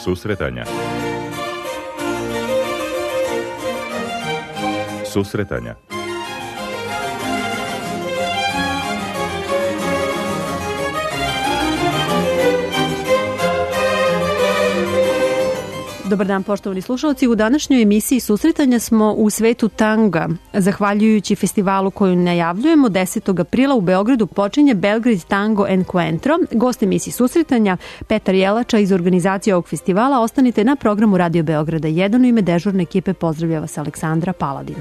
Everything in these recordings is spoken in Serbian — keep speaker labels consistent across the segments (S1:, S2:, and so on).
S1: Susretanja. Susretanja.
S2: Dobar dan, poštovani slušalci. U današnjoj emisiji Susretanja smo u svetu tanga. Zahvaljujući festivalu koju najavljujemo, 10. aprila u Beogradu počinje Belgrade Tango Encuentro. Gost emisiji Susretanja, Petar Jelača iz organizacije ovog festivala. Ostanite na programu Radio Beograda 1. U ime dežurne ekipe pozdravlja vas Aleksandra Paladin.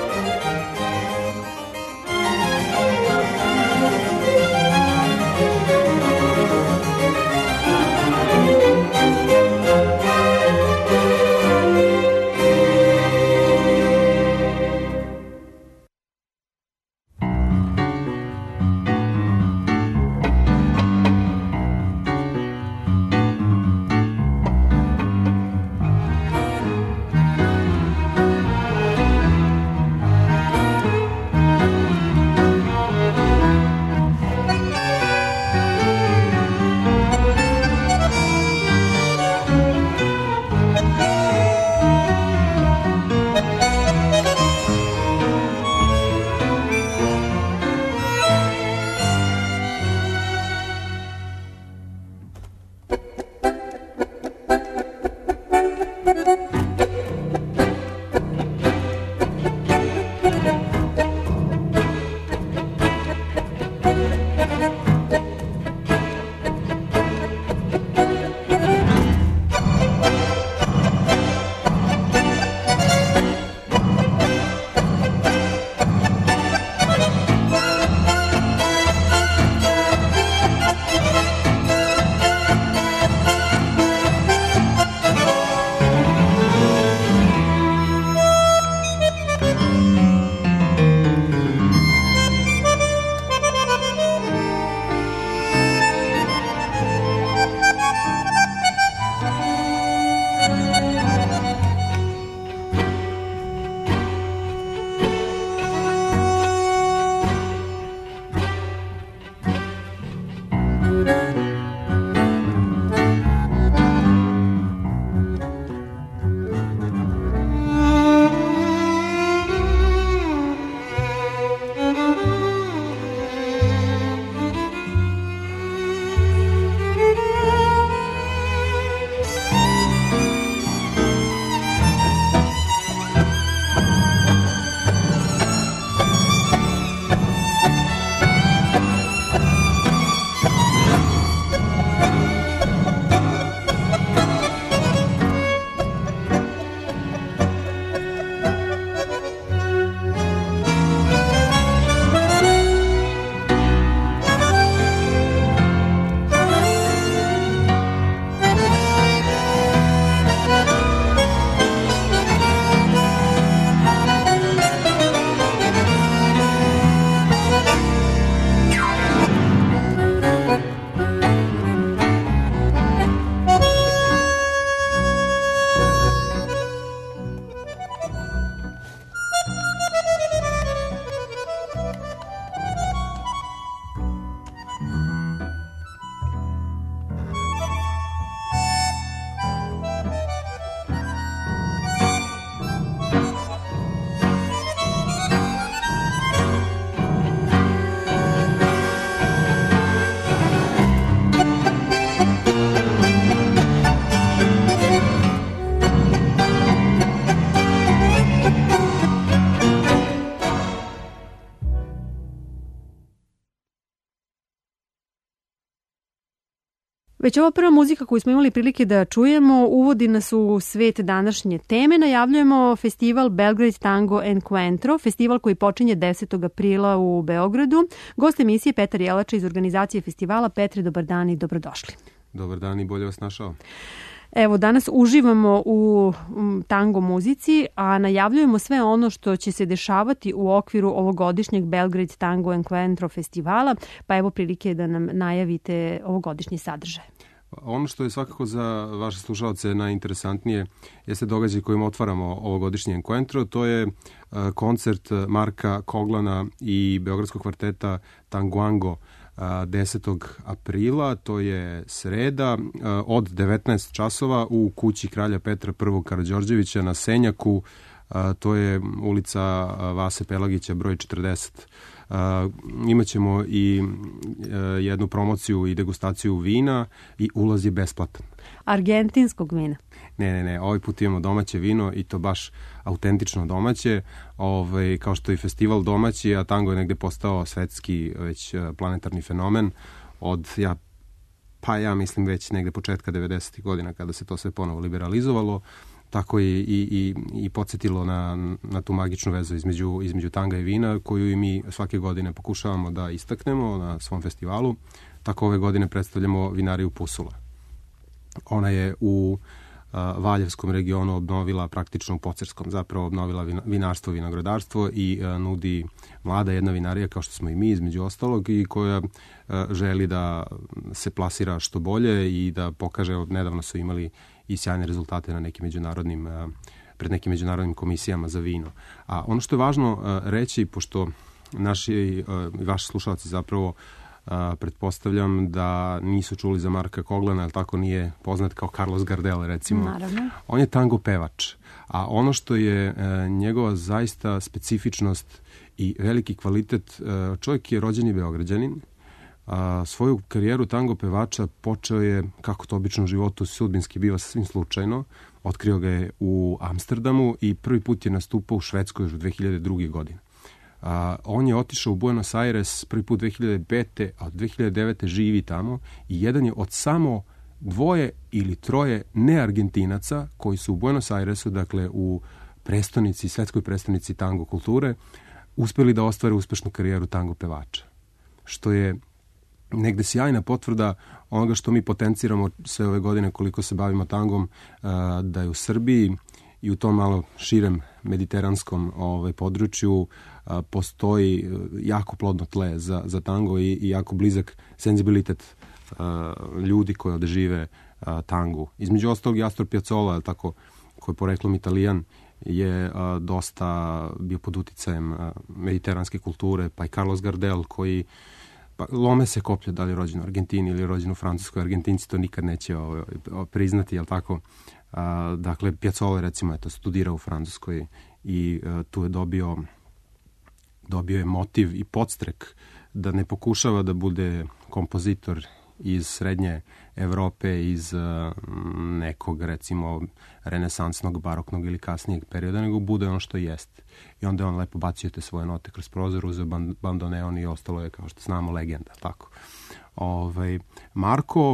S2: Već ova prva muzika koju smo imali prilike da čujemo uvodi nas u svet današnje teme. Najavljujemo festival Belgrade Tango Encuentro, festival koji počinje 10. aprila u Beogradu. Gost emisije Petar Jelača iz organizacije festivala. Petre, dobar dan i dobrodošli.
S3: Dobar dan i bolje vas našao.
S2: Evo, danas uživamo u tango muzici, a najavljujemo sve ono što će se dešavati u okviru ovogodišnjeg Belgrade Tango Encuentro festivala, pa evo prilike da nam najavite ovogodišnji sadržaj.
S3: Ono što je svakako za vaše slušalce najinteresantnije jeste događaj kojim otvaramo ovogodišnji Encuentro. To je koncert Marka Koglana i beogradskog kvarteta Tanguango 10. aprila, to je sreda, od 19 časova u kući kralja Petra I. Karađorđevića na Senjaku, to je ulica Vase Pelagića broj 40. Imaćemo i jednu promociju i degustaciju vina i ulaz je besplatan.
S2: Argentinskog vina?
S3: Ne, ovaj put imamo domaće vino i to baš autentično domaće, kao što je i festival domaći, a tango je negde postao svetski već planetarni fenomen od ja mislim već negde početka 90. godina kada se to sve ponovo liberalizovalo, tako je i podsjetilo na tu magičnu vezu između tanga i vina, koju i mi svake godine pokušavamo da istaknemo na svom festivalu. Tako ove godine predstavljamo vinariju Pusula. Ona je u Valjevskom regionu obnovila, praktično u Pocerskom, zapravo obnovila vinarstvo, vinogradarstvo i nudi mlada jedna vinarija, kao što smo i mi, između ostalog, i koja želi da se plasira što bolje i da pokaže, nedavno su imali i sjajne rezultate na nekim pred nekim međunarodnim komisijama za vino. A ono što je važno reći, pošto naši i vaši slušalci zapravo pretpostavljam da nisu čuli za Marka Koglana, ali tako nije poznat kao Carlos Gardel, recimo.
S2: Naravno.
S3: On je tango pevač, a ono što je njegova zaista specifičnost i veliki kvalitet, čovjek je rođeni Beograđanin, svoju karijeru tango pevača počeo je, kako to obično u životu sudbinski biva sasvim slučajno, otkrio ga je u Amsterdamu i prvi put je nastupao u Švedskoj još u 2002. godine. On je otišao u Buenos Aires prvi put 2005. a od 2009. živi tamo i jedan je od samo 2 ili 3 neargentinaca koji su u Buenos Airesu, dakle u prestonici, svetskoj prestonici tango kulture, uspeli da ostvare uspešnu karijeru tango pevača. Što je negde sjajna potvrda onoga što mi potenciramo sve ove godine koliko se bavimo tangom, da je u Srbiji i u tom malo širem mediteranskom području postoji jako plodno tle za tango i jako blizak senzibilitet ljudi koji odežive tangu. Između ostalog i Astor Piazzolla, tako, koji je poreklom Italijan, je dosta bio pod uticajem mediteranske kulture, pa i Carlos Gardel koji lome se koplje da li je rođen u Argentini ili je rođen u Francuskoj. Argentinci to nikad neće priznati, jel tako? Dakle, Piazzolla recimo je studirao u Francuskoj i tu je dobio je motiv i podstrek da ne pokušava da bude kompozitor iz srednje Evrope, iz nekog recimo renesansnog, baroknog ili kasnijeg perioda, nego bude ono što jeste. I onda on lepo bacio te svoje note kroz prozor, uzeo bandoneon i ostalo je, kao što znamo, legenda. Tako. Marko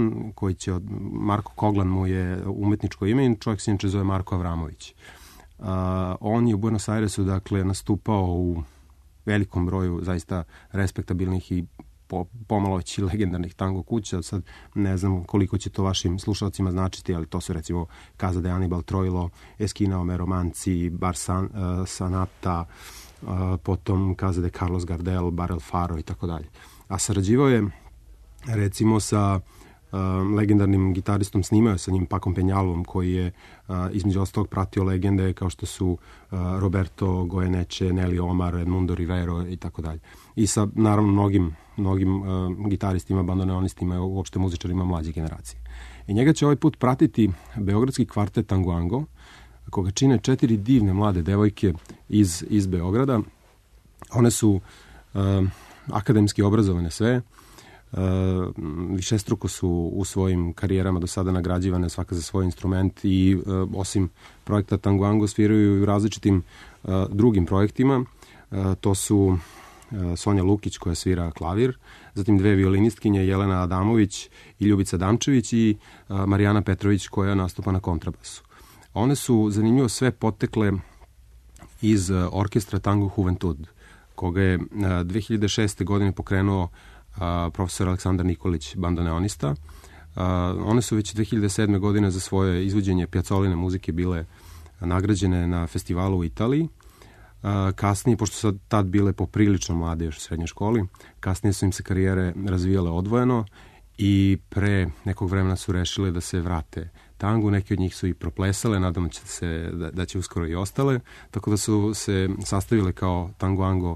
S3: Koglan mu je umetničko ime i čovjek se inače zove Marko Avramović. On je u Buenos Airesu, dakle, nastupao u velikom broju zaista respektabilnih i pomalo već legendarnih tango kuća. Sad ne znam koliko će to vašim slušalcima značiti, ali to su recimo Casa de Anibal Troilo, Esquina Ome Romanci, Bar Sanata, potom Casa de Carlos Gardel, Bar El Faro i tako dalje. A sarađivao je recimo sa legendarnim gitaristom, snimao sa njim Pacom Penhalom, koji je između ostalog pratio legende kao što su Roberto Goyeneche, Nelly Omar, Edmundo Rivero i tako dalje. I sa naravno mnogim gitaristima, bandoneonistima i uopšte muzičarima mlađe generacije. I njega će ovaj put pratiti beogradski kvartet Tangoango, koga čine 4 divne mlade devojke iz Beograda. One su akademski obrazovane sve, višestruko su u svojim karijerama do sada nagrađivane svaka za svoj instrument i osim projekta Tangoango sviraju i u različitim drugim projektima. To su Sonja Lukić koja svira klavir, zatim 2 violinistkinje, Jelena Adamović i Ljubica Damčević i Marijana Petrović koja nastupa na kontrabasu. One su zanimljivo sve potekle iz orkestra Tango Juventud, koga je 2006. godine pokrenuo profesor Aleksandar Nikolić, bandoneonista. One su već 2007. godine za svoje izvođenje Piazzoline muzike bile nagrađene na festivalu u Italiji. Kasnije, pošto su tad bile poprilično mlade još u srednjoj školi, kasnije su im se karijere razvijale odvojeno i pre nekog vremena su rešile da se vrate tangu. Neki od njih su i proplesale, nadamo da će uskoro i ostale, tako da su se sastavile kao Tangoango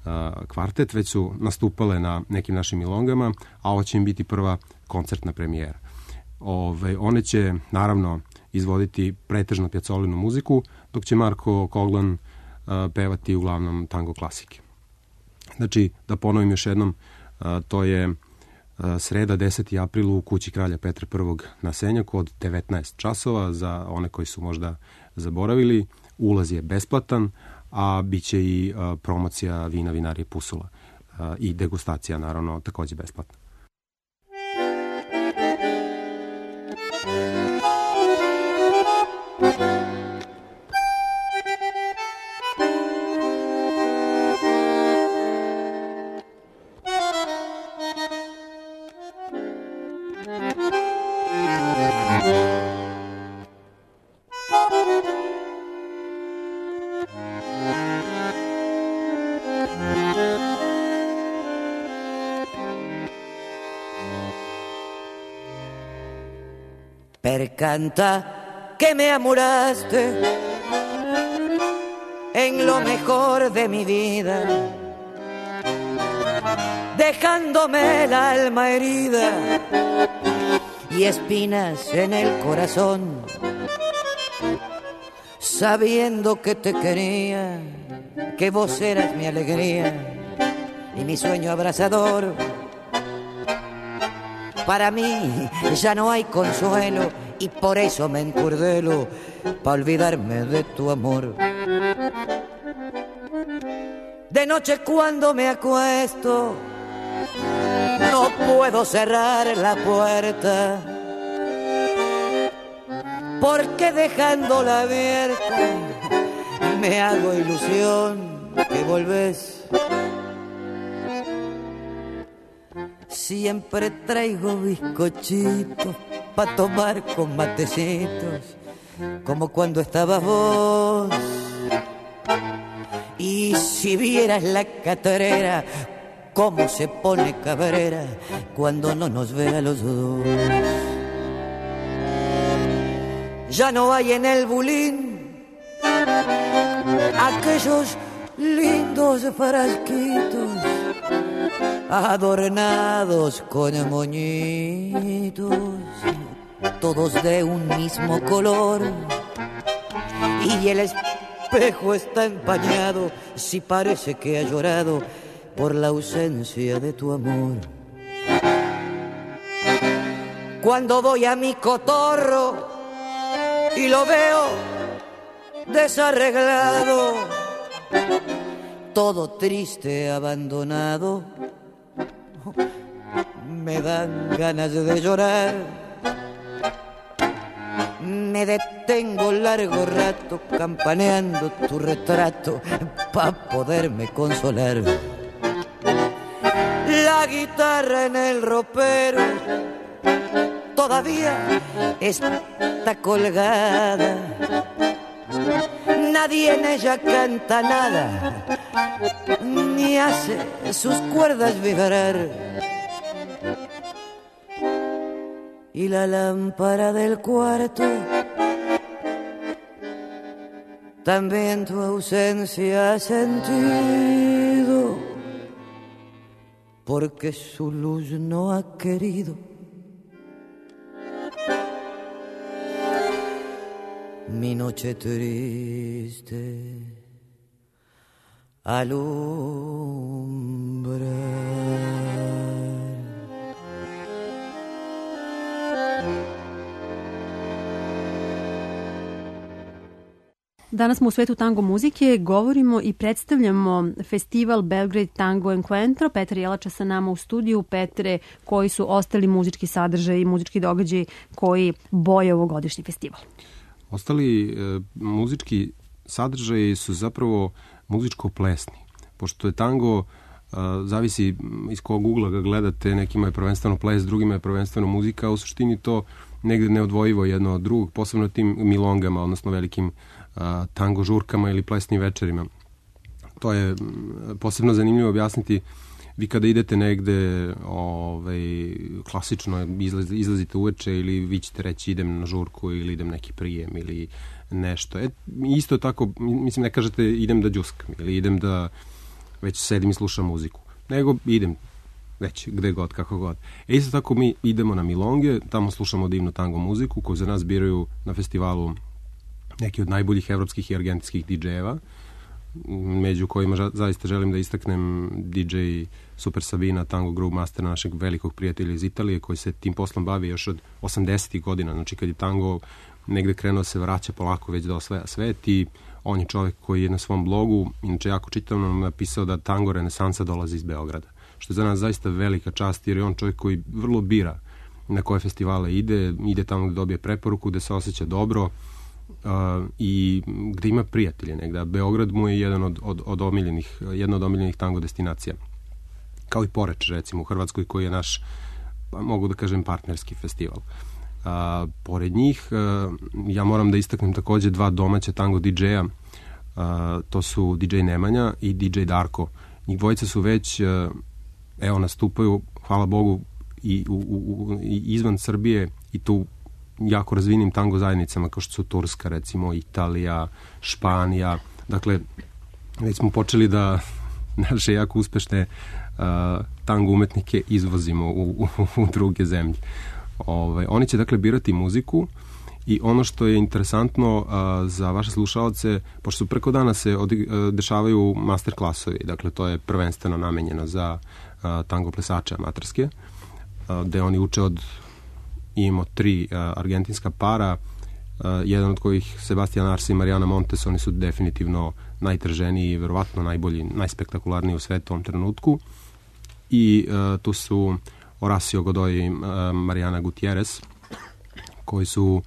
S3: kvartet, već su nastupale na nekim našim milongama, a ovo će im biti prva koncertna premijera. One će, naravno, izvoditi pretežno Piacolinu muziku, dok će Marko Koglan pevati uglavnom tango klasike. Znači, da ponovim još jednom, to je sreda 10. april u kući kralja Petra I na Senjaku od 19 časova, za one koji su možda zaboravili. Ulaz je besplatan, a bit će i promocija vina vinarije Pusula i degustacija, naravno, takođe besplatna.
S1: Canta que me amuraste en lo mejor de mi vida, dejándome el alma herida y espinas en el corazón, sabiendo que te quería, que vos eras mi alegría y mi sueño abrazador. Para mí ya no hay consuelo y por eso me encurdelo pa' olvidarme de tu amor. De noche cuando me acuesto no puedo cerrar la puerta, porque dejándola abierta me hago ilusión que volvés. Siempre traigo bizcochitos pa' tomar con matecitos, como cuando estabas vos. Y si vieras la catrera, cómo se pone cabrera cuando no nos ve a los dos. Ya no hay en el bulín aquellos lindos frasquitos adornados con moñitos, todos de un mismo color, y el espejo está empañado, si parece que ha llorado por la ausencia de tu amor. Cuando voy a mi cotorro y lo veo desarreglado, todo triste, abandonado, me dan ganas de llorar. Me detengo largo rato campaneando tu retrato pa' poderme consolar. La guitarra en el ropero todavía está colgada, nadie en ella canta nada, ni hace sus cuerdas vibrar. Y la lámpara del cuarto, también tu ausencia ha sentido, porque su luz no ha querido. Mi noche triste alumbrar.
S2: Danas smo u svetu tango muzike, govorimo i predstavljamo festival Belgrade Tango Encuentro. Petar Jelača sa nama u studiju. Petre, koji su ostali muzički sadržaji i muzički događaji koji boje ovogodišnji festival?
S3: Ostali muzički sadržaji su zapravo muzičko-plesni. Pošto je tango, zavisi iz kog ugla ga gledate, nekima je prvenstveno ples, drugima je prvenstveno muzika, a u suštini to negde neodvojivo jedno od drugog, posebno tim milongama, odnosno velikim tango žurkama ili plesnim večerima. To je posebno zanimljivo objasniti. Vi kada idete negde klasično izlazite uveče ili vi ćete reći idem na žurku ili idem neki prijem ili nešto. Isto tako, mislim, ne kažete idem da đuskam ili idem da već sedim i slušam muziku, nego idem već gde god, kako god. Isto tako mi idemo na milonge, tamo slušamo divnu tango muziku koju za nas biraju na festivalu neki od najboljih evropskih i argentinskih DJ-eva, među kojima zaista želim da istaknem DJ Super Sabina, tango groove master našeg velikog prijatelja iz Italije, koji se tim poslom bavi još od 80. godina, znači kad je tango negde krenuo se vraća polako već da osvaja svet, i on je čovek koji je na svom blogu, inače jako čitavno, napisao da tango renesansa dolazi iz Beograda, što je za nas zaista velika čast, jer je on čovjek koji vrlo bira na koje festivale ide tamo gde dobije preporuku, gde se osjeća dobro, i gde ima prijatelje negde. Beograd mu je jedna od omiljenih tango destinacija. Kao i Poreč, recimo, u Hrvatskoj, koji je naš, mogu da kažem, partnerski festival. Pored njih, ja moram da istaknem takođe dva domaća tango DJ-a, to su DJ Nemanja i DJ Darko. Njih dvojica su već, nastupaju, hvala Bogu, i izvan Srbije, i tu jako razvijenim tango zajednicama kao što su Turska, recimo, Italija, Španija. Dakle, već smo počeli da naše jako uspešne tango umetnike izvozimo u druge zemlje. Oni će dakle birati muziku, i ono što je interesantno za vaše slušalce, pošto su preko dana se dešavaju master klasovi, dakle to je prvenstveno namenjeno za tango plesače amaterske, gde oni uče imamo 3 argentinska para, jedan od kojih Sebastian Arce i Mariana Montes, oni su definitivno najtrženiji i verovatno najbolji, najspektakularniji u svetu u ovom trenutku, i tu su Horacio Godoy i Mariana Gutierrez, koji su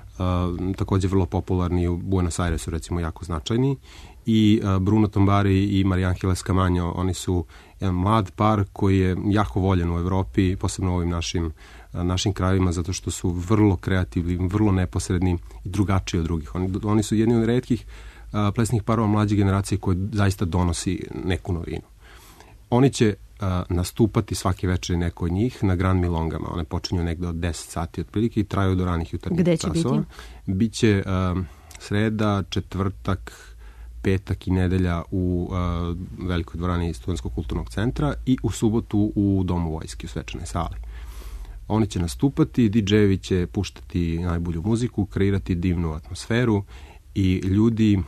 S3: takođe vrlo popularni u Buenos Airesu, recimo, jako značajni, i Bruno Tombari i Mariangela Scamanjo, oni su jedan mlad par koji je jako voljen u Evropi, posebno u ovim našim krajevima, zato što su vrlo kreativni, vrlo neposredni i drugačiji od drugih. Oni su jedni od retkih plesnih parova mlađe generacije koji zaista donosi neku novinu. Oni će nastupati svake večeri, neko od njih, na Grand Milongama. One počinju negde od 10 sati otprilike i traju do ranih jutarnjih časova. Gde će biti? Biće sreda, četvrtak, petak i nedelja u velikoj dvorani Studentskog kulturnog centra i u subotu u Domu vojske u svečanoj sali. Oni će nastupati, DJ-evi će puštati najbolju muziku, kreirati divnu atmosferu, i ljudi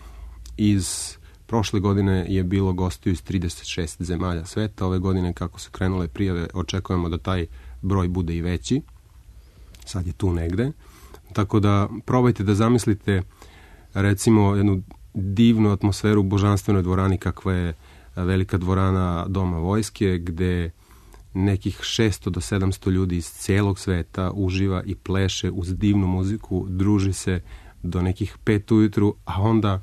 S3: iz prošle godine je bilo gostiju iz 36 zemalja sveta. Ove godine, kako su krenule prijave, očekujemo da taj broj bude i veći. Sad je tu negde. Tako da probajte da zamislite, recimo, jednu divnu atmosferu u božanstvenoj dvorani kakva je velika dvorana Doma vojske, gde nekih 600 do 700 ljudi iz celog sveta uživa i pleše uz divnu muziku, druži se do nekih 5 ujutru, a onda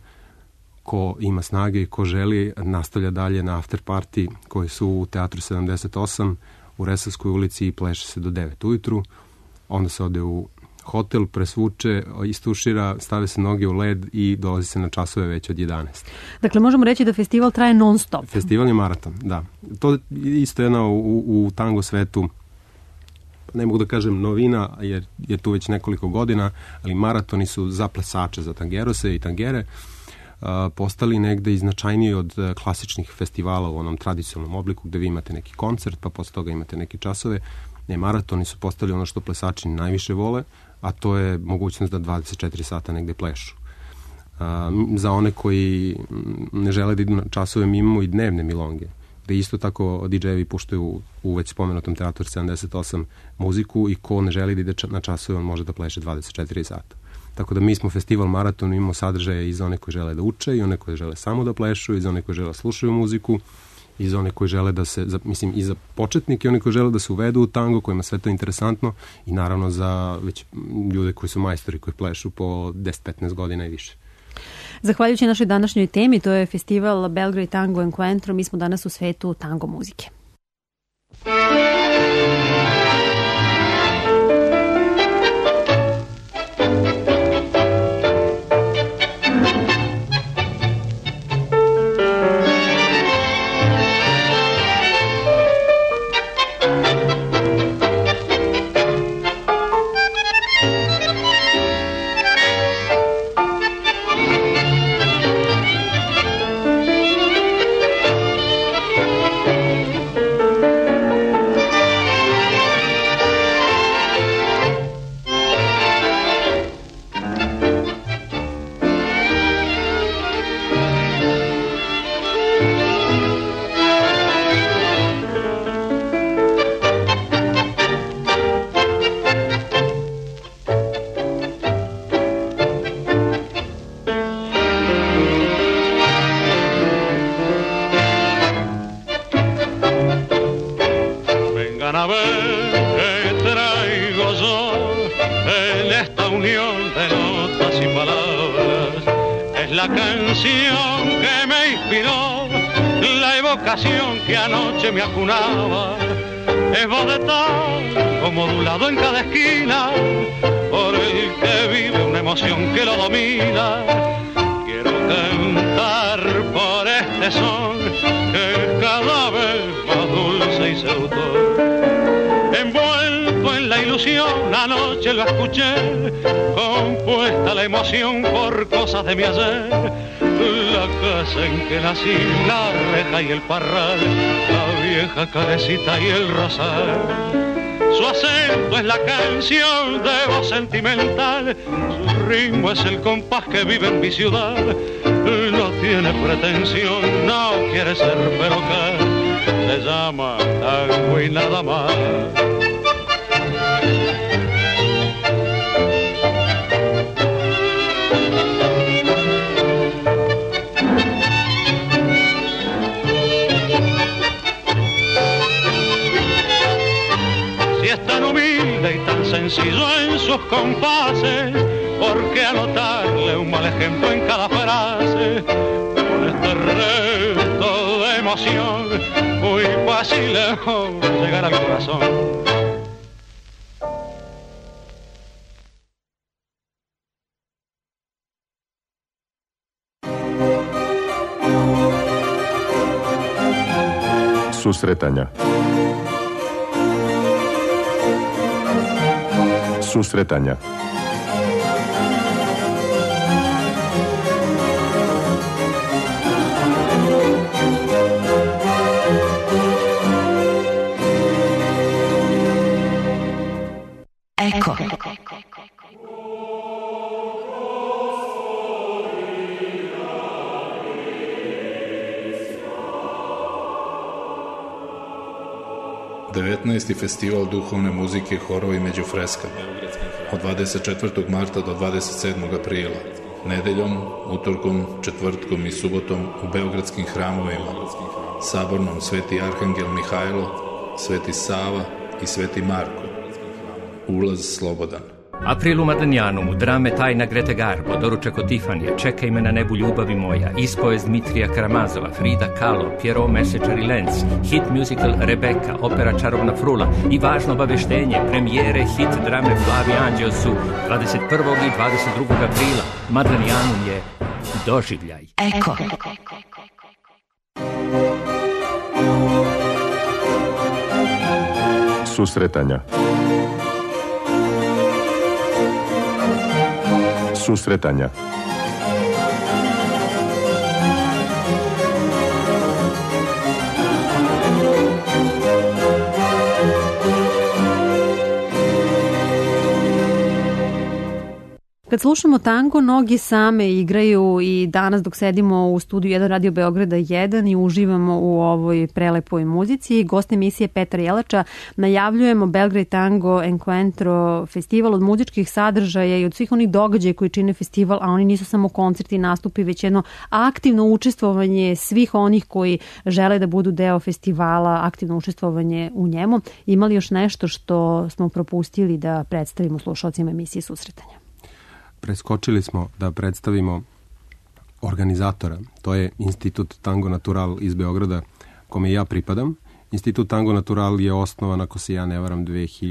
S3: ko ima snage i ko želi nastavlja dalje na after party koji su u Teatru 78 u Resavskoj ulici i pleše se do 9 ujutru. Onda se ode u hotel, presvuče, istušira, stave se noge u led i dolazi se na časove već od 11. Dakle,
S2: možemo reći da festival traje non stop.
S3: Festival je maraton, da. To je isto jedna u tango svetu, ne mogu da kažem novina, jer je tu već nekoliko godina, ali maratoni su za plesače, za tangerose i tangere, postali negde i značajniji od klasičnih festivala u onom tradicionalnom obliku, gde vi imate neki koncert, pa posle toga imate neke časove. Ne, maratoni su postali ono što plesači najviše vole, a to je mogućnost da 24 sata negde plešu. Za one koji ne žele da idu na časove, mi imamo i dnevne milonge, gde isto tako DJ-evi puštaju u već spomenutom Teatru 78 muziku, i ko ne želi da ide na časove, on može da pleše 24 sata. Tako da mi smo festival maraton, imamo sadržaje i za one koji žele da uče, i one koji žele samo da plešu, i za one koji žele da slušaju muziku, i za one koji žele da se, i za početnike, i one koji žele da se uvedu u tango, kojima sve to interesantno, i naravno za već ljude koji su majstori, koji plešu po 10-15 godina i više.
S2: Zahvaljujući našoj današnjoj temi, to je festival Belgrade Tango Encuentro, mi smo danas u svetu tango muzike.
S4: que traigo yo en esta unión de notas y palabras. Es la canción que me inspiró, la evocación que anoche me acunaba. Es voz de tango modulado en cada esquina, por el que vive una emoción que lo domina. Quiero cantar por este son que es cada vez más dulce y seductor. Envuelto en la ilusión, anoche lo escuché, compuesta la emoción por cosas de mi ayer. La casa en que nací, la reja y el parral, la vieja carecita y el rosal. Su acento es la canción de voz sentimental, su ritmo es el compás que vive en mi ciudad. No tiene pretensión, no quiere ser perocaz, se llama tango y nada más. Si es tan humilde y tan sencillo en sus compases, ¿por qué anotarle un mal ejemplo en cada frase? Con este reto de emoción, muy fácil es llegar al corazón.
S5: Susretanja. Susretanja.
S1: Ecco.
S6: Devetnaesti festival duhovne muzike, horovi među freskama od 24. marta do 27. aprila, nedeljom, utorkom, četvrtkom i subotom u beogradskim hramovima, Sabornom Sveti Arhangel Mihajlo, Sveti Sava i Sveti Marko. Ulaz slobodan.
S7: April u Madanjanu, drame Tajna Grete Garbo, Doručak od Tifanije, Čekaj me na nebu ljubavi moja, ispovest Dmitrija Karamazova, Frida Kahlo, Pierrot Mesečar i Lenz, hit musical Rebeka, opera Čarobna frula i važno obaveštenje, premijere hit drame Plavi anđeo su 21. i 22. aprila. Madanjanu je doživljaj.
S1: Ecco.
S5: Susretanja. Susretanja.
S2: Kad slušamo tango, noge same igraju i danas dok sedimo u studiju 1 Radio Beograda 1 i uživamo u ovoj prelepoj muzici. Gost emisije Petar Jelača, najavljujemo Belgrade Tango Encuentro festival od muzičkih sadržaja i od svih onih događaja koji čine festival, a oni nisu samo koncerti i nastupi, već jedno aktivno učestvovanje svih onih koji žele da budu deo festivala, aktivno učestvovanje u njemu. Ima li još nešto što smo propustili da predstavimo slušalcima emisije Susretanja?
S3: Preskočili smo da predstavimo organizatora. To je Institut Tango Natural iz Beograda, kome ja pripadam. Institut Tango Natural je osnovan, ako se ja ne varam,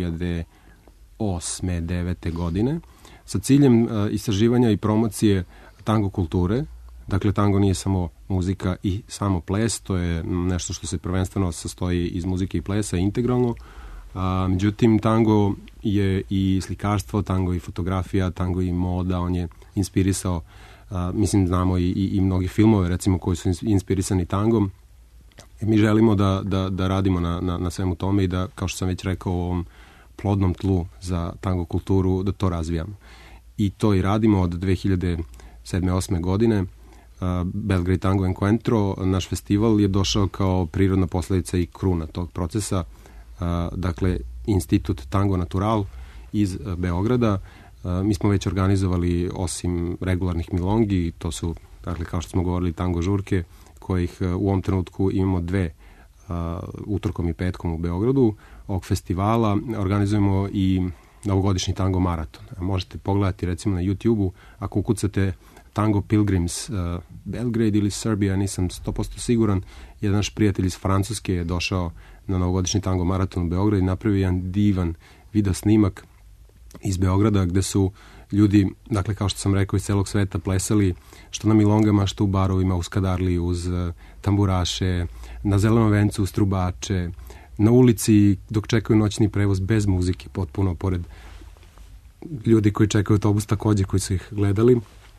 S3: 2008-2009. godine sa ciljem istraživanja i promocije tango kulture. Dakle, tango nije samo muzika i samo ples, to je nešto što se prvenstveno sastoji iz muzike i plesa integralno. Međutim, tango je i slikarstvo, tango i fotografija, tango i moda, on je inspirisao, znamo i mnogi filmove, recimo, koji su inspirisani tangom. Mi želimo da radimo na svemu tome i da, kao što sam već rekao, u ovom plodnom tlu za tango kulturu, da to razvijamo. I to i radimo od 2007-2008. godine. Belgrade Tango Encuentro, naš festival, je došao kao prirodna posledica i kruna tog procesa. Dakle, Institut Tango Natural iz Beograda. Mi smo već organizovali, osim regularnih milongi, to su, dakle, kao što smo govorili, tango žurke, kojih u ovom trenutku imamo 2 utorkom i petkom u Beogradu, ovog festivala, organizujemo i novogodišnji tango maraton. Možete pogledati recimo na YouTube-u, ako ukucate Tango Pilgrims Belgrade ili Serbia, nisam 100% siguran, jedan naš prijatelj iz Francuske je došao na novogodišnji tango maraton u Beograd i napravio jedan divan video snimak iz Beograda gde su ljudi, dakle kao što sam rekao, iz celog sveta plesali što na milongama, što u barovima, u Skadarli uz tamburaše, na Zelenom vencu uz trubače, na ulici dok čekaju noćni prevoz bez muzike, potpuno pored ljudi koji čekaju autobus takođe koji su ih gledali.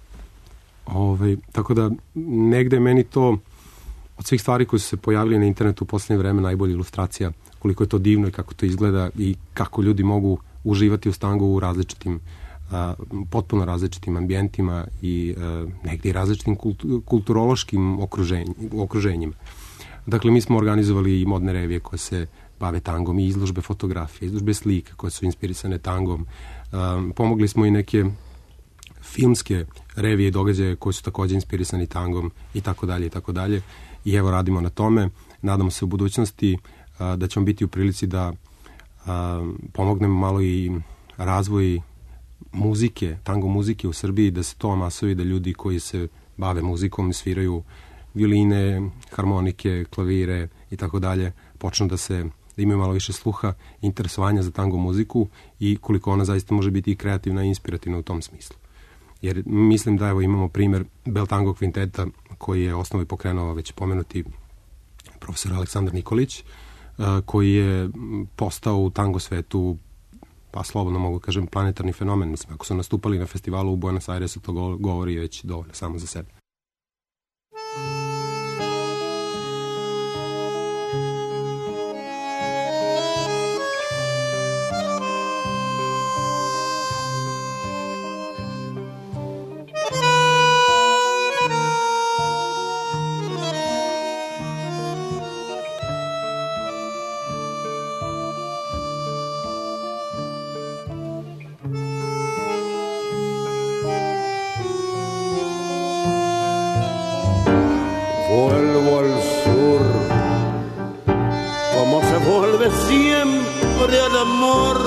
S3: Tako da negde meni to od svih stvari koje su se pojavili na internetu u poslednje vreme najbolja ilustracija koliko je to divno i kako to izgleda i kako ljudi mogu uživati uz tango u različitim potpuno različitim ambijentima i negdje različitim kulturološkim okruženjima. Dakle, mi smo organizovali i modne revije koje se bave tangom i izložbe fotografije, izložbe slika koje su inspirisane tangom. Pomogli smo i neke filmske revije i događaje koje su takođe inspirisani tangom i tako dalje i tako dalje. I evo radimo na tome. Nadamo se u budućnosti da ćemo biti u prilici da pomognemo malo i razvoj muzike, tango muzike u Srbiji, da se to omasovi, da ljudi koji se bave muzikom, sviraju violine, harmonike, klavire i tako dalje, počnu da imaju malo više sluha, interesovanja za tango muziku i koliko ona zaista može biti i kreativna i inspirativna u tom smislu. Jer mislim da evo imamo primer Bel Tango kvinteta koji je osnovu i pokrenuo već pomenuti profesor Aleksandar Nikolić, koji je postao u tango svetu, pa slobodno mogu kažem, planetarni fenomen. Mislim, ako su nastupali na festivalu u Buenos Airesu, to govori već dovoljno samo za sebe.
S8: Siempre al amor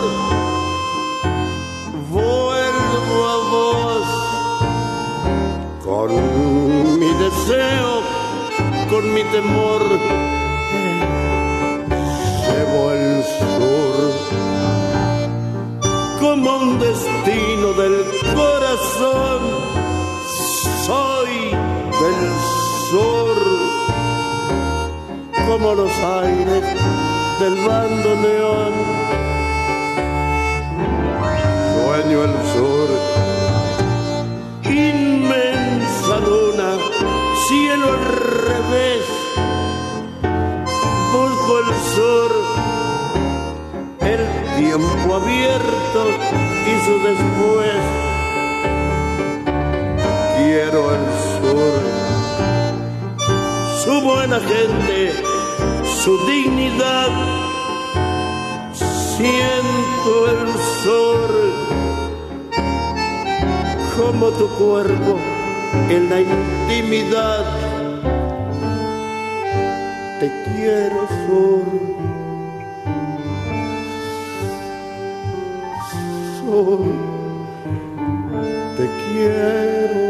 S8: vuelvo a vos con mi deseo, con mi temor. Llevo el sur como un destino del corazón. Soy del sur como los aires del bandoneón. Sueño el sur, inmensa luna, cielo al revés. Busco el sur, el tiempo abierto y su después. Quiero el sur, su buena gente, su dignidad. Siento el sol como tu cuerpo en la intimidad. Te quiero, sur, sur, te quiero.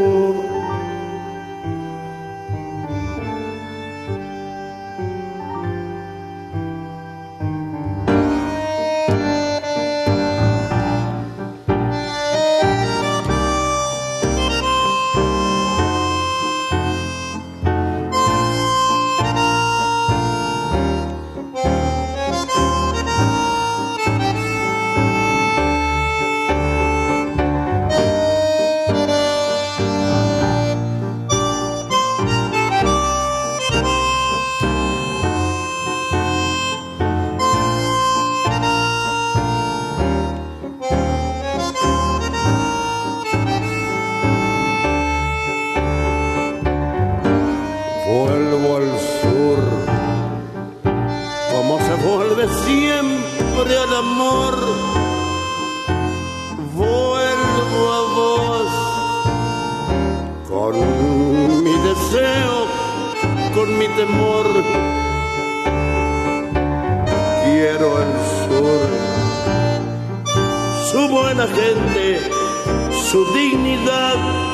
S8: Siempre al amor vuelvo a vos con mi deseo, con mi temor. quiero el sur, su buena gente, su dignidad.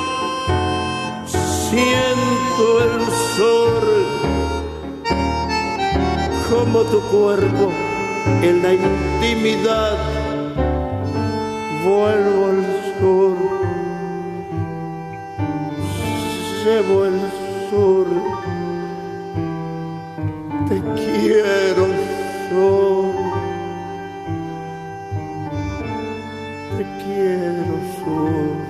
S8: Siento el sol como tu cuerpo en la intimidad. Vuelvo al sur, llevo el sur. Te quiero, sur. Te quiero, sur.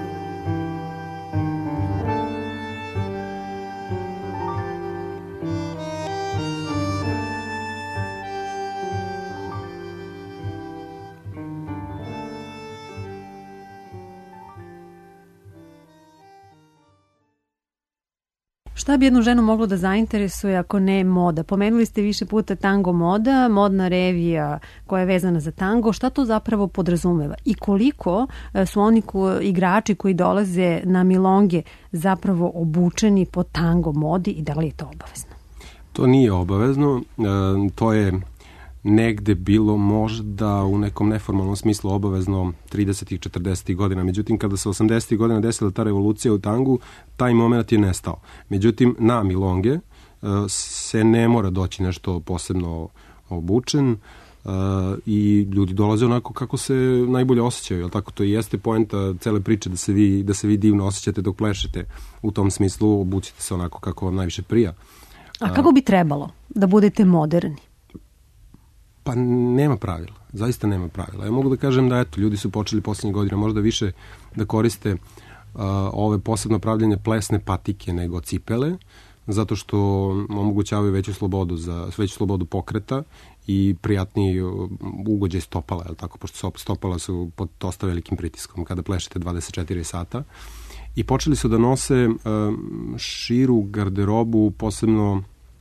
S2: Šta bi jednu ženu moglo da zainteresuje ako ne moda? Pomenuli ste više puta tango moda, modna revija koja je vezana za tango. Šta to zapravo podrazumeva? I koliko su oni igrači koji dolaze na milonge zapravo obučeni po tango modi i da li je to obavezno?
S3: To nije obavezno. To je negde bilo možda u nekom neformalnom smislu obavezno 30. i 40. godina. Međutim, kada se 80. godina desila ta revolucija u tangu, taj moment je nestao. Međutim, na milonge se ne mora doći nešto posebno obučen i ljudi dolaze onako kako se najbolje osjećaju. Jel tako? To i jeste poenta cele priče, da se vi divno osjećate dok plešete. U tom smislu obucite se onako kako vam najviše prija.
S2: A kako bi trebalo da budete moderni?
S3: Pa nema pravila, zaista nema pravila. Ja mogu da kažem da ljudi su počeli poslednjih godina možda više da koriste ove posebno pravljene plesne patike nego cipele, zato što omogućavaju veću slobodu pokreta i prijatniji ugođaj stopala, jel tako, pošto stopala su pod dosta velikim pritiskom kada plešete 24 sata. I počeli su da nose širu garderobu, posebno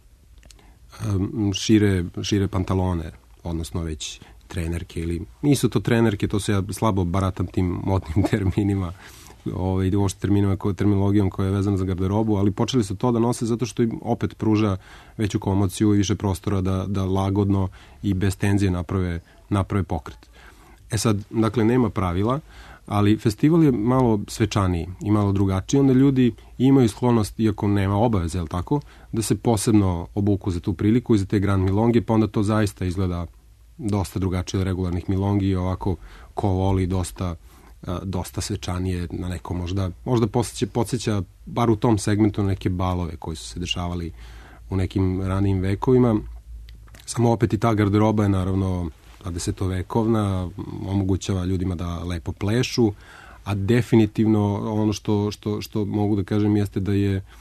S3: šire pantalone, odnosno već trenerke, ili nisu to trenerke, to se ja slabo baratam tim modnim terminima, uopšte terminologijom koja je vezana za garderobu, ali počeli su to da nose zato što im opet pruža veću komociju i više prostora da lagodno i bez tenzije naprave pokret. Sad, dakle, nema pravila, ali festival je malo svečaniji i malo drugačiji, onda ljudi imaju sklonost, iako nema obaveze, jel tako, da se posebno obuku za tu priliku i za te grand milonge, pa onda to zaista izgleda dosta drugačije od regularnih milongi i ovako ko voli dosta svečanije, na neko možda podsjeća bar u tom segmentu neke balove koji su se dešavali u nekim ranijim vekovima. Samo opet i ta garderoba je naravno 20-vekovna, omogućava ljudima da lepo plešu, a definitivno ono što mogu da kažem jeste da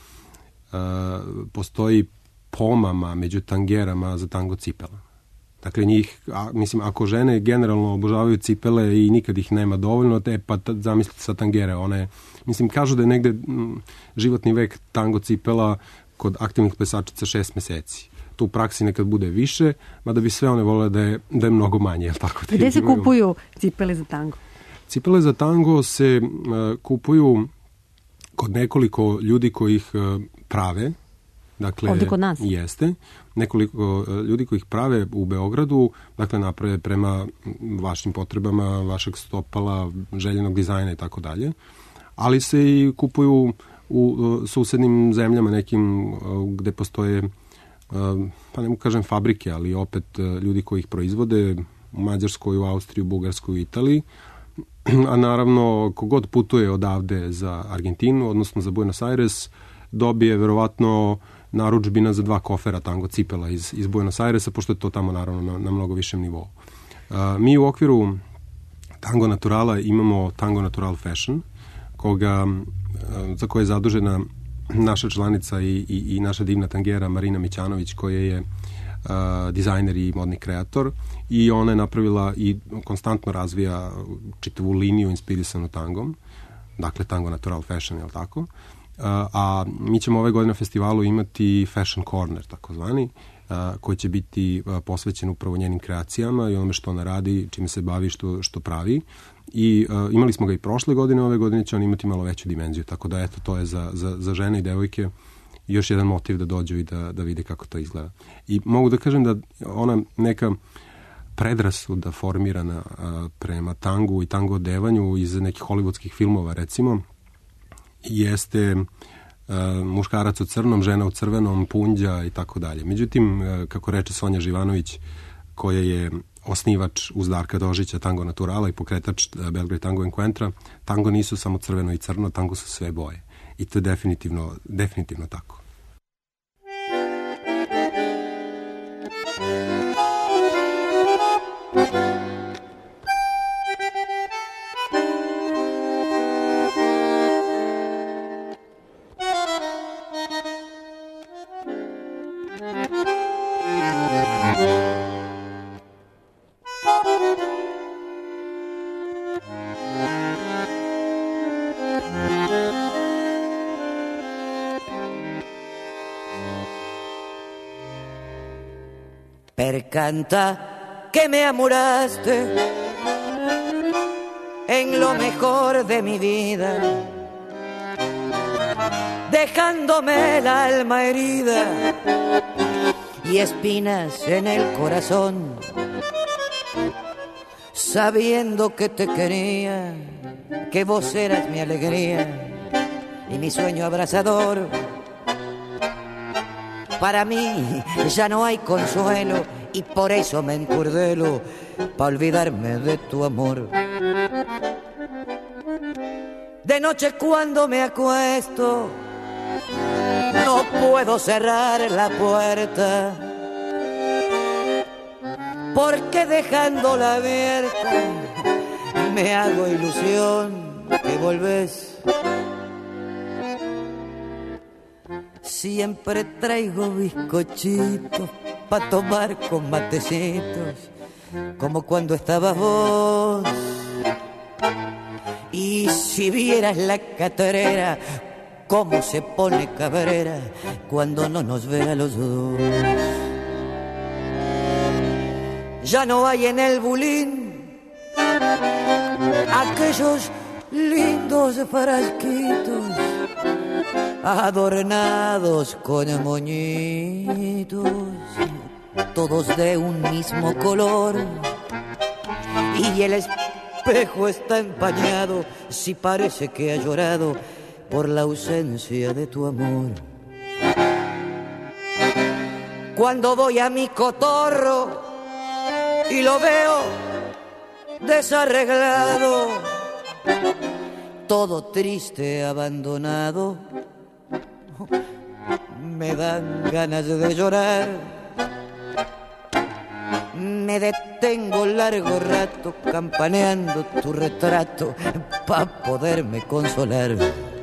S3: postoji pomama među tangerama za tango cipela. Dakle, ako žene generalno obožavaju cipele i nikad ih nema dovoljno, pa zamislite sa tangere, kažu da je negde životni vek tango cipela kod aktivnih plesačica 6 meseci. To u praksi nekad bude više, mada bi sve one volele da je mnogo manje. Jel tako?
S2: Gde se kupuju cipele za tango?
S3: Cipele za tango se kupuju kod nekoliko ljudi koji ih prave. Dakle,
S2: ovdje kod nas?
S3: Jeste. Nekoliko ljudi koji ih prave u Beogradu, dakle naprave prema vašim potrebama, vašeg stopala, željenog dizajna i tako dalje. Ali se i kupuju u susednim zemljama nekim gde postoje, pa ne mogu kažem fabrike, ali opet ljudi koji ih proizvode u Mađarskoj, u Austriji, u Bugarskoj, u Italiji. A naravno, kogod putuje odavde za Argentinu, odnosno za Buenos Aires, dobije verovatno narudžbina za 2 kofera tango cipela iz Buenos Airesa, pošto je to tamo naravno na mnogo višem nivou. Mi u okviru Tango Naturala imamo Tango Natural Fashion, za koje je zadužena naša članica i naša divna tangera Marina Mićanović, koja je dizajner i modni kreator, i ona je napravila i konstantno razvija čitavu liniju inspirisanu tangom, dakle Tango Natural Fashion, je li tako? A mi ćemo ove godine na festivalu imati Fashion Corner, takozvani, koji će biti posvećen upravo njenim kreacijama i onome što ona radi, čime se bavi, što pravi. I imali smo ga i prošle godine, ove godine će on imati malo veću dimenziju, tako da eto, to je za žene i devojke još jedan motiv da dođu i da vide kako to izgleda. I mogu da kažem da ona neka predrasuda formirana prema tangu i tango odevanju iz nekih hollywoodskih filmova, recimo, jeste muškarac u crnom, žena u crvenom, punđa i tako dalje. Međutim, kako reče Sonja Živanović, koja je osnivač uz Darka Dožića Tango Naturala i pokretač Belgrade Tango Encuentra, tango nisu samo crveno i crno, tango su sve boje. I to je definitivno tako.
S1: Canta que me amuraste en lo mejor de mi vida, dejándome el alma herida y espinas en el corazón, sabiendo que te quería, que vos eras mi alegría y mi sueño abrazador. Para mí ya no hay consuelo y por eso me encurdelo pa' olvidarme de tu amor. De noche cuando me acuesto no puedo cerrar la puerta, porque dejándola abierta me hago ilusión que volvés. Siempre traigo bizcochitos pa' tomar con matecitos, como cuando estabas vos. Y si vieras la catrera, cómo se pone cabrera cuando no nos ve a los dos. Ya no hay en el bulín aquellos lindos frasquitos adornados con moñitos, todos de un mismo color, y el espejo está empañado, si parece que ha llorado por la ausencia de tu amor. Cuando voy a mi cotorro y lo veo desarreglado, todo triste, abandonado, me dan ganas de llorar. Me detengo largo rato campaneando tu retrato pa' poderme consolar.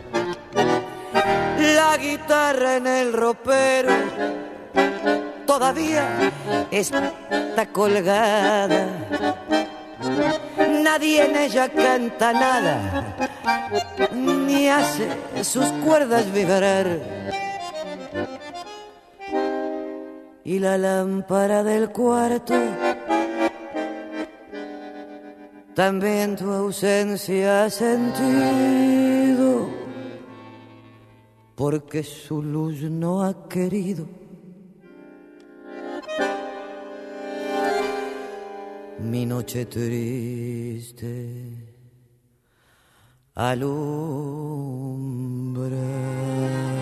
S1: La guitarra en el ropero todavía está colgada, nadie en ella canta nada, ni hace sus cuerdas vibrar. Y la lámpara del cuarto también tu ausencia ha sentido, porque su luz no ha querido. Mi noche triste alumbrar.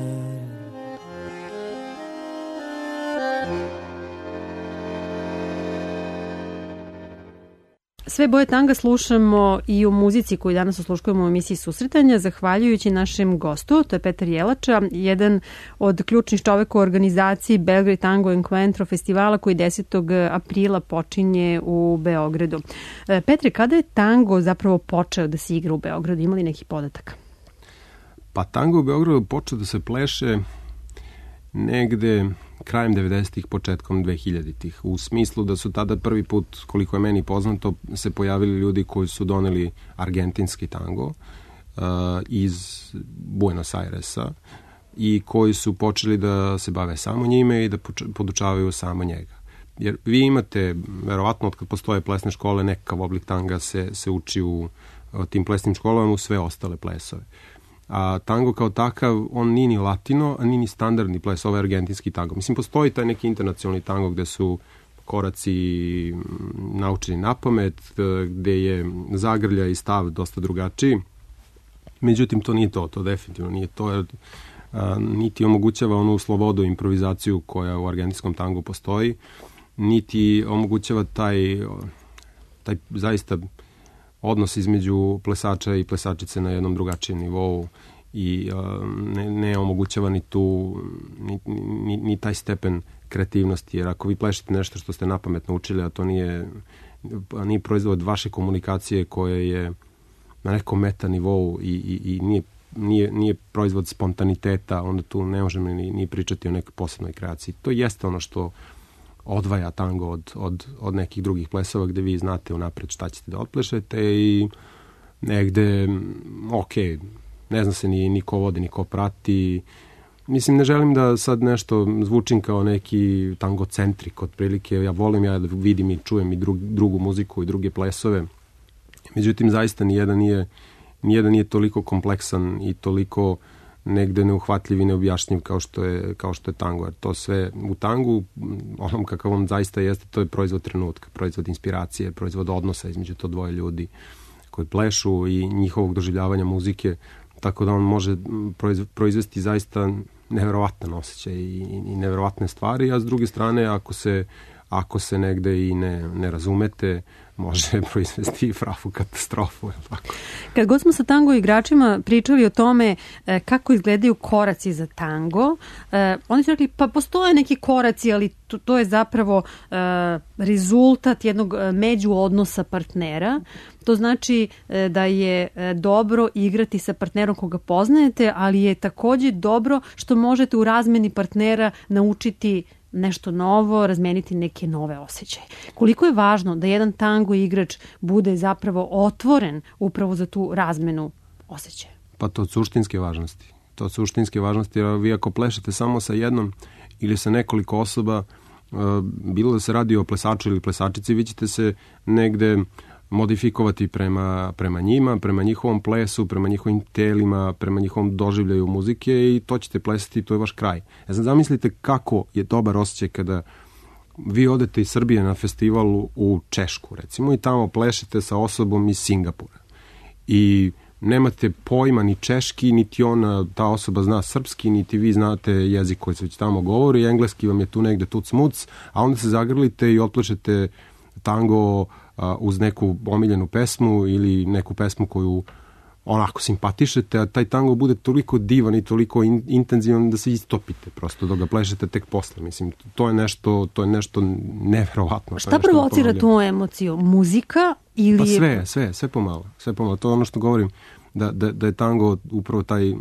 S2: Sve boje tanga slušamo i u muzici koju danas osluškujemo u emisiji Susretanja, zahvaljujući našem gostu, to je Petar Jelača, jedan od ključnih čoveka u organizaciji Belgrade Tango Encuentro festivala koji 10. aprila počinje u Beogradu. Petre, kada je tango zapravo počeo da se igra u Beogradu? Imali neki podatak?
S3: Pa tango u Beogradu počeo da se pleše negde krajem 90-ih, početkom 2000-ih. U smislu da su tada prvi put, koliko je meni poznato, se pojavili ljudi koji su doneli argentinski tango iz Buenos Airesa i koji su počeli da se bave samo njime i da podučavaju samo njega. Jer vi imate, verovatno, od kad postoje plesne škole, nekakav oblik tanga se uči u tim plesnim školama u sve ostale plesove. A tango kao takav, on nije ni latino, a nije ni standardni ples, ovo je argentinski tango. Mislim, postoji taj neki internacionalni tango gde su koraci naučeni napamet, gde je zagrlja i stav dosta drugačiji. Međutim, to nije to definitivno nije to, jer niti omogućava onu slobodu improvizaciju koja u argentinskom tangu postoji, niti omogućava taj zaista odnos između plesača i plesačice na jednom drugačijem nivou i ne omogućava ni tu ni taj stepen kreativnosti, jer ako vi plešete nešto što ste napametno učili, a to nije proizvod vaše komunikacije koje je na nekom meta nivou i nije proizvod spontaniteta, onda tu ne možemo ni pričati o nekoj posebnoj kreaciji. To jeste ono što odvaja tango od nekih drugih plesova gde vi znate unapred šta ćete da otplešete i negde, ne zna se ni ko vodi, ni ko prati. Mislim, ne želim da sad nešto zvučim kao neki tangocentrik otprilike. Ja volim da vidim i čujem i drugu muziku i druge plesove. Međutim, zaista nijedan nije toliko kompleksan i toliko negde neuhvatljiv i neobjašnjiv kao što je tango. Jer to sve u tangu, onom kakav on zaista jeste, to je proizvod trenutka, proizvod inspiracije, proizvod odnosa između to dvoje ljudi koji plešu i njihovog doživljavanja muzike, tako da on može proizvesti zaista neverovatan osjećaj i neverovatne stvari, a s druge strane, ako se negde i ne razumete, može proizvesti pravu katastrofu. Tako.
S2: Kad god smo sa tango igračima pričali o tome kako izgledaju koraci za tango, oni su rekli, pa postoje neki koraci, ali to je zapravo rezultat jednog međuodnosa partnera. To znači da je dobro igrati sa partnerom koga poznajete, ali je takođe dobro što možete u razmeni partnera naučiti nešto novo, razmeniti neke nove osjećaje. Koliko je važno da jedan tango igrač bude zapravo otvoren upravo za tu razmenu osjećaja?
S3: Pa to od suštinske važnosti. To od suštinske važnosti, jer vi ako plešete samo sa jednom ili sa nekoliko osoba, bilo da se radi o plesaču ili plesačici, vi ćete se negde modifikovati prema njima, prema njihovom plesu, prema njihovim telima, prema njihovom doživljaju muzike i to ćete plesati i to je vaš kraj. Zamislite kako je dobar osjećaj kada vi odete iz Srbije na festivalu u Češku, recimo, i tamo plešete sa osobom iz Singapura. I nemate pojma ni češki, niti ta osoba zna srpski, niti vi znate jezik koji se već tamo govori, engleski vam je tu negde tuc-muc, a onda se zagrlite i otplešete tango uz neku omiljenu pesmu ili neku pesmu koju onako simpatišete, a taj tango bude toliko divan i toliko intenzivan da se istopite prosto dok ga plešete tek posle. Mislim, to je nešto neverovatno.
S2: Šta provocira tu emociju? Muzika ili...
S3: Pa sve pomalo. To je ono što govorim, da je tango upravo taj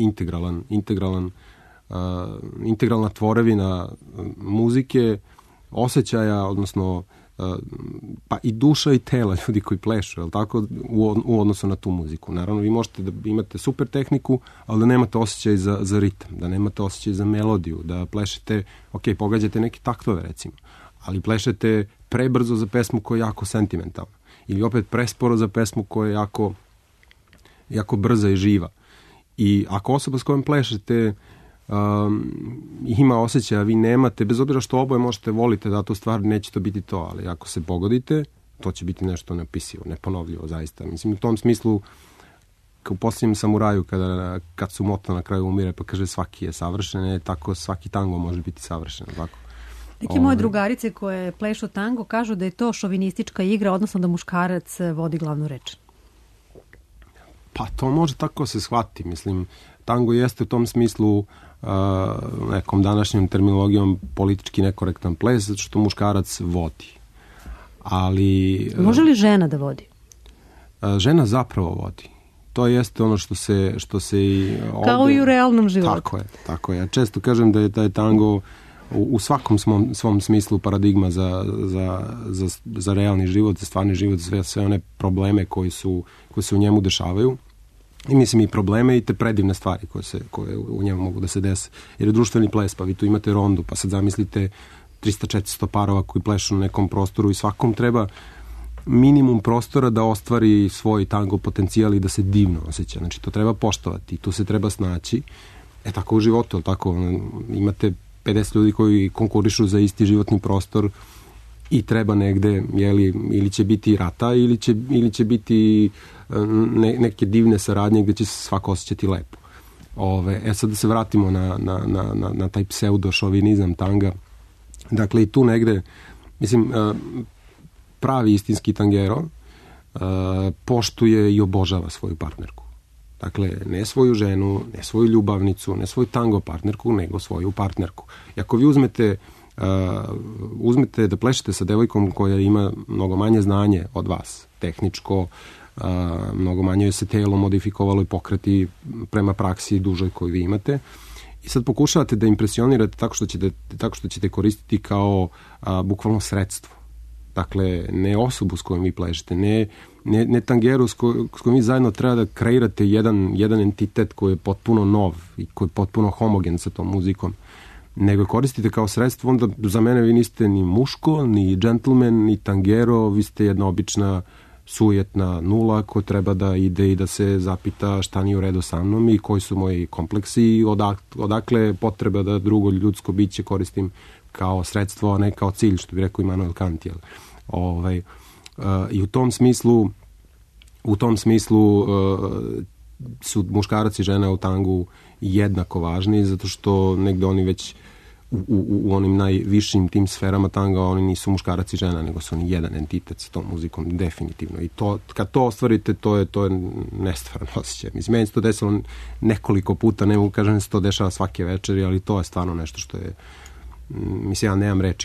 S3: integralna tvorevina muzike, osjećaja, odnosno pa i duša i tela ljudi koji plešu, je li tako, u odnosu na tu muziku. Naravno, vi možete da imate super tehniku, ali da nemate osjećaj za ritam, da nemate osjećaj za melodiju, da plešete, pogađate neke taktove, recimo, ali plešete prebrzo za pesmu koja je jako sentimentalna. Ili opet presporo za pesmu koja je jako brza i živa. I ako osoba s kojom plešete ima osjećaj, a vi nemate, bez obzira što oboje možete volite da to stvar, neće to biti to, ali ako se pogodite, to će biti nešto neopisivo, neponovljivo, zaista. Mislim, u tom smislu, kao u posljednjem samuraju, kad su Moto na kraju umire, pa kaže svaki je savršen, tako svaki tango može biti savršen, tako.
S2: Neke moje drugarice koje plešu tango kažu da je to šovinistička igra, odnosno da muškarac vodi glavnu reč.
S3: Pa to može tako se shvati, mislim, tango jeste u tom smislu nekom današnjom terminologijom politički nekorektan ples, zato što muškarac vodi. Ali...
S2: Može li žena da vodi?
S3: Žena zapravo vodi. To jeste ono što se i ovde...
S2: Kao i u realnom životu.
S3: Tako je. Ja često kažem da je tango u svakom svom smislu paradigma za realni život, za stvarni život, sve one probleme koji se u njemu dešavaju. I mislim i probleme i te predivne stvari koje u njemu mogu da se dese. Jer je društveni ples, pa vi tu imate rondu, pa sad zamislite 300-400 parova koji plešu na nekom prostoru i svakom treba minimum prostora da ostvari svoj tango potencijal i da se divno osjeća. Znači, to treba poštovati, tu se treba snaći. Tako u životu, tako, imate 50 ljudi koji konkurišu za isti životni prostor i treba negde, ili će biti rata ili će biti neke divne saradnje gde će se svako osjećati lepo. Sad da se vratimo na taj pseudo-šovinizam tanga. Dakle, i tu negde, mislim, pravi istinski tangero poštuje i obožava svoju partnerku. Dakle, ne svoju ženu, ne svoju ljubavnicu, ne svoju tango partnerku, nego svoju partnerku. I ako vi uzmete da plešete sa devojkom koja ima mnogo manje znanje od vas, tehničko, mnogo manje joj se telo modifikovalo i pokreti prema praksi dužoj koju vi imate, i sad pokušavate da impresionirate tako što ćete koristiti kao bukvalno sredstvo. Dakle, ne osobu s kojom vi plešete, ne tangeru s kojom vi zajedno treba da kreirate jedan entitet koji je potpuno nov i koji je potpuno homogen sa tom muzikom, nego koristite kao sredstvo, onda za mene vi niste ni muško, ni džentlmen, ni tangero, vi ste jedna obična sujetna nula ko treba da ide i da se zapita šta nije u redu sa mnom i koji su moji kompleksi i odakle potreba da drugo ljudsko biće koristim kao sredstvo, a ne kao cilj, što bi rekao Immanuel Kant. I u tom smislu su muškarac i žena u tangu jednako važni, zato što negde oni već u onim najvišim tim sferama tanga, oni nisu muškarac i žena, nego su oni jedan entitet sa tom muzikom, definitivno. I kad to ostvarite, to je nestvaran osjećaj. Mislim, meni se to desilo nekoliko puta, ne mogu kažem da se to dešava svake večeri, ali to je stvarno nešto što je, mislim, ja nemam reči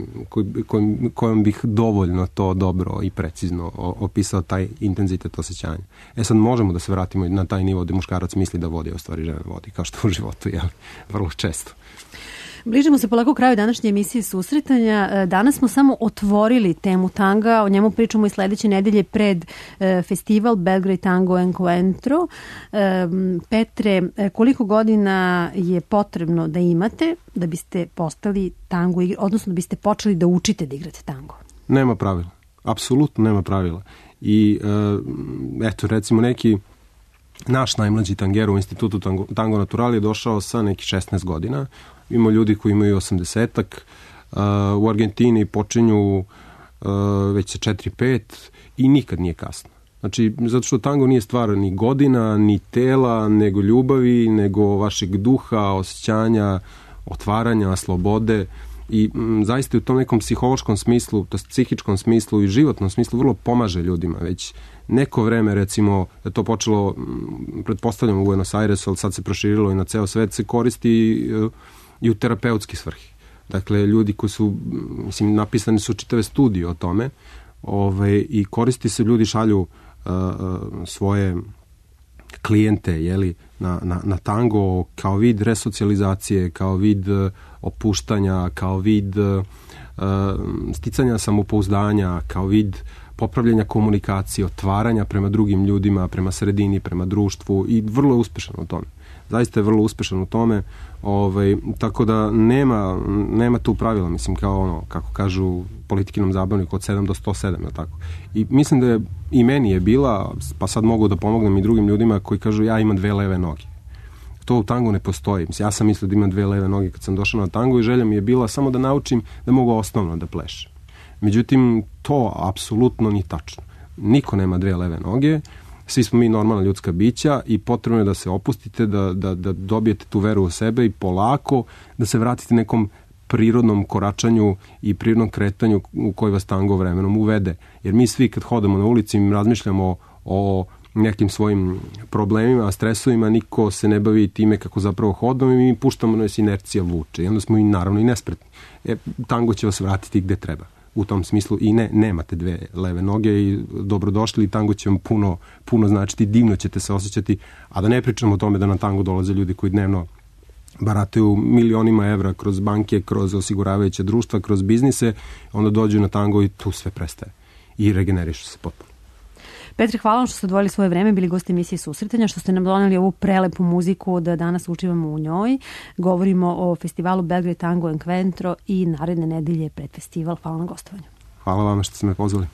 S3: kojom bih dovoljno to dobro i precizno opisao taj intenzitet osjećanja. Sad možemo da se vratimo na taj nivo gde muškarac misli da vodi, a u stvari žena vodi, kao što u životu, vrlo često.
S2: Bližimo se polako kraju današnje emisije Susretanja. Danas smo samo otvorili temu tanga, o njemu pričamo i sledeće nedelje pred festival Belgrade Tango Encuentro. Petre, koliko godina je potrebno da imate da biste postali tango, odnosno da biste počeli da učite da igrate tango?
S3: Nema pravila, apsolutno nema pravila. I eto, recimo naš najmlađi tangero u institutu Tango Natural je došao sa nekih 16 godina. Ima ljudi koji imaju 80-ak. U Argentini počinju već sa 4-5 i nikad nije kasno. Znači, zato što tango nije stvar ni godina, ni tela, nego ljubavi, nego vašeg duha, osjećanja, otvaranja, slobode. I zaista u tom nekom psihološkom smislu, to psihičkom smislu i životnom smislu vrlo pomaže ljudima. Već neko vreme, recimo, da to počelo, pretpostavljamo u Buenos Airesu, ali sad se proširilo i na ceo svet, se koristi i u terapeutski svrhi. Dakle, ljudi koji su, mislim, napisani su čitave studije o tome, i koristi se, ljudi šalju svoje klijente, na tango kao vid resocijalizacije, kao vid opuštanja, kao vid sticanja samopouzdanja, kao vid popravljanja komunikacije, otvaranja prema drugim ljudima, prema sredini, prema društvu, i vrlo je uspešan u tome. Zaista je vrlo uspešan u tome, tako da nema tu pravila, mislim, kao kako kažu politikinom zabavniku, od 7 do 107, je tako? I mislim da je, i meni je bila, pa sad mogu da pomognem i drugim ljudima koji kažu ja imam 2 leve noge. To u tangu ne postoji. Mislim, ja sam mislio da imam 2 leve noge kad sam došao na tango i želja mi je bila samo da naučim da mogu osnovno da plešem. Međutim, to apsolutno nije tačno. Niko nema 2 leve noge, svi smo mi normalna ljudska bića i potrebno je da se opustite, da dobijete tu veru u sebe i polako da se vratite nekom prirodnom koračanju i prirodnom kretanju u koji vas tango vremenom uvede. Jer mi svi kad hodamo na ulici razmišljamo o nekim svojim problemima, stresovima, niko se ne bavi time kako zapravo hodamo i mi puštamo nas inercija vuče. I onda smo i naravno i nespretni. Tango će vas vratiti gde treba. U tom smislu i nemate 2 leve noge i dobrodošli, tango će vam puno značiti, divno ćete se osjećati, a da ne pričamo o tome da na tango dolaze ljudi koji dnevno barataju milionima evra kroz banke, kroz osiguravajuće društva, kroz biznise, onda dođu na tango i tu sve prestaje i regenerišu se potpuno.
S2: Petre, hvala vam što ste odvojili svoje vreme, bili gosti emisije Susretanja, što ste nam doneli ovu prelepu muziku da danas učivamo u njoj. Govorimo o festivalu Belgrade Tango Encuentro i naredne nedelje pred festival. Hvala na gostovanju.
S3: Hvala vam što ste me pozvali.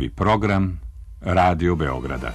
S9: Drugi program Radio Beograda.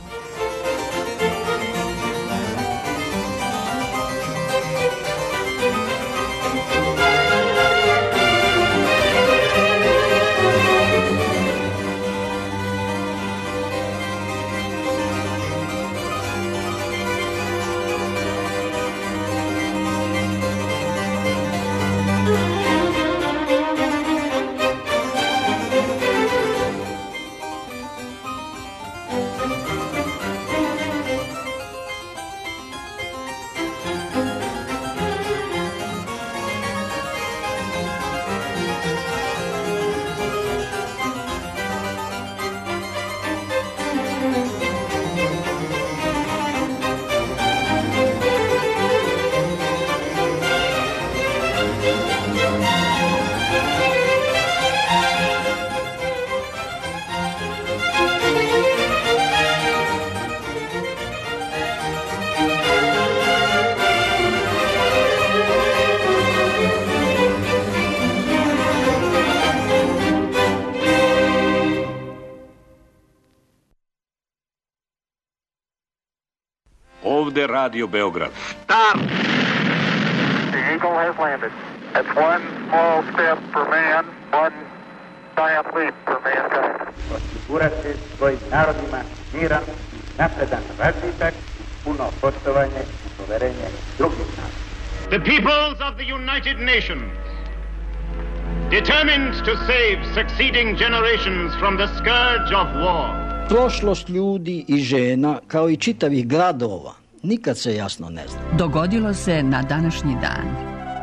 S10: Ovde Radio Beograd.
S11: Stop! The Eagle has landed. That's one small step for man, one giant leap for mankind.
S12: Osigurati svojim narodima miran, napredan razvitak, puno poštovanje i poverenje drugih naroda.
S13: The peoples of the United Nations, determined to save succeeding generations from the scourge of war.
S14: Prošlost ljudi i žena, kao i čitavih gradova, nikad se jasno ne zna.
S15: Dogodilo se na današnji dan.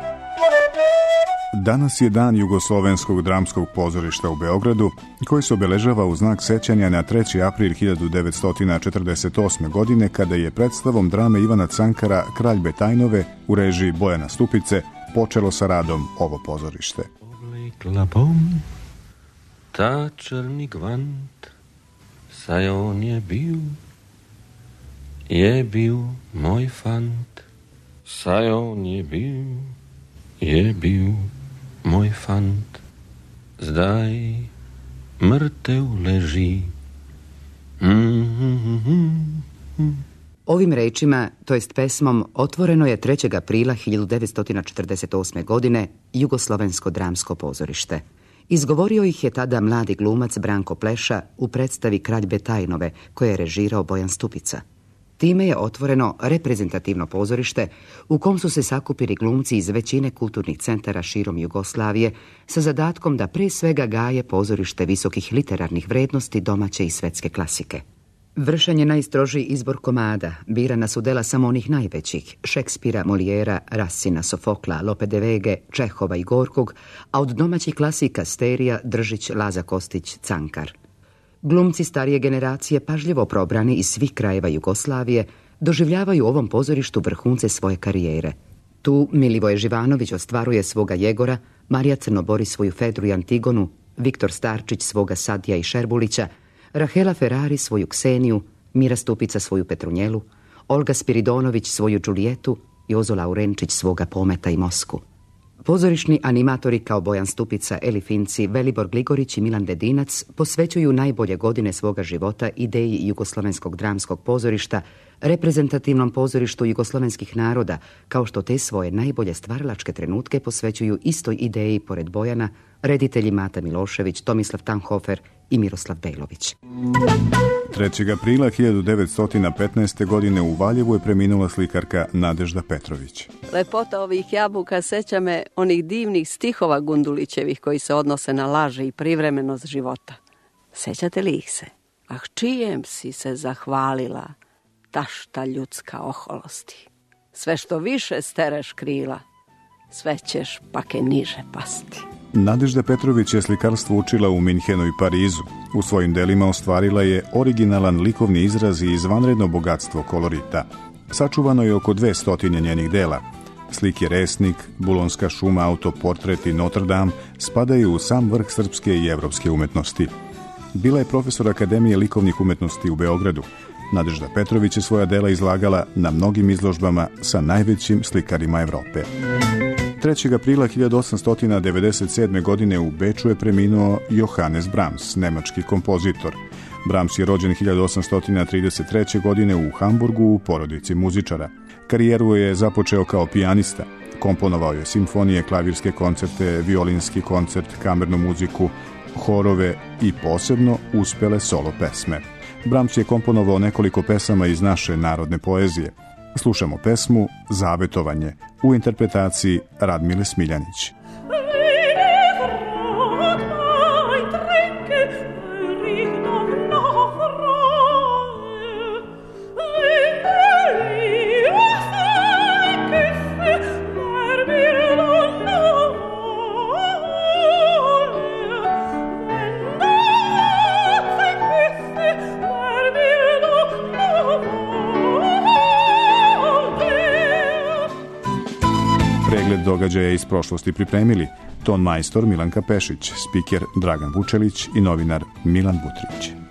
S16: Danas je dan Jugoslovenskog dramskog pozorišta u Beogradu, koji se obeležava u znak sećanja na 3. april 1948. godine, kada je predstavom drame Ivana Cankara Kralj Betajnove u režiji Bojana Stupice počelo sa radom ovo pozorište.
S17: Klapom, ta črni gvant, saj on je bil moj fant, saj on je bil moj fant, zdaj mrtev leži.
S18: Ovim rečima, to jest pesmom, otvoreno je 3. aprila 1948. godine Jugoslovensko dramsko pozorište. Izgovorio ih je tada mladi glumac Branko Pleša u predstavi Kralj Betajnove, koje je režirao Bojan Stupica. Time je otvoreno reprezentativno pozorište u kom su se sakupili glumci iz većine kulturnih centara širom Jugoslavije sa zadatkom da pre svega gaje pozorište visokih literarnih vrednosti domaće i svetske klasike. Vršen je najstrožiji izbor komada, birana su dela samo onih najvećih, Šekspira, Molijera, Rasina, Sofokla, Lope de Vege, Čehova i Gorkog, a od domaćih klasika Sterija, Držić, Laza Kostić, Cankar. Glumci starije generacije, pažljivo probrani iz svih krajeva Jugoslavije, doživljavaju u ovom pozorištu vrhunce svoje karijere. Tu Milivoje Živanović ostvaruje svoga Jegora, Marija Crnobori svoju Fedru i Antigonu, Viktor Starčić svoga Sadija i Šerbulića, Rahela Ferrari svoju Kseniju, Mira Stupica svoju Petrunjelu, Olga Spiridonović svoju Đulijetu, Jozo Laurenčić svoga Pometa i Mosku. Pozorišni animatori kao Bojan Stupica, Eli Finci, Velibor Gligorić i Milan Dedinac posvećuju najbolje godine svoga života ideji Jugoslovenskog dramskog pozorišta, reprezentativnom pozorištu jugoslovenskih naroda, kao što te svoje najbolje stvaralačke trenutke posvećuju istoj ideji pored Bojana, reditelji Mata Milošević, Tomislav Tanhofer i Miroslav Bejlović.
S16: 3. aprila 1915. godine u Valjevu je preminula slikarka Nadežda Petrović.
S19: Lepota ovih jabuka seća me onih divnih stihova Gundulićevih koji se odnose na laže i privremenost života. Sećate li ih se? Ah, čijem si se zahvalila, tašta ljudska oholosti. Sve što više stereš krila, sve ćeš pake niže pasti.
S16: Nadežda Petrović je slikarstvo učila u Minhenu i Parizu. U svojim delima ostvarila je originalan likovni izraz i izvanredno bogatstvo kolorita. Sačuvano je oko 200 njenih dela. Slike Resnik, Bulonska šuma, autoportret i Notre Dame spadaju u sam vrh srpske i evropske umetnosti. Bila je profesor Akademije likovnih umetnosti u Beogradu. Nadežda Petrović je svoja dela izlagala na mnogim izložbama sa najvećim slikarima Evrope. 3. aprila 1897. godine u Beču je preminuo Johannes Brahms, nemački kompozitor. Brahms je rođen 1833. godine u Hamburgu u porodici muzičara. Karijeru je započeo kao pijanista. Komponovao je simfonije, klavirske koncerte, violinski koncert, kamernu muziku, horove i posebno uspele solo pesme. Brahms je komponovao nekoliko pesama iz naše narodne poezije. Slušamo pesmu Zavetovanje u interpretaciji Radmile Smiljanić. Pregled događaja iz prošlosti pripremili ton majstor Milanka Pešić, spiker Dragan Vučelić i novinar Milan Butrić.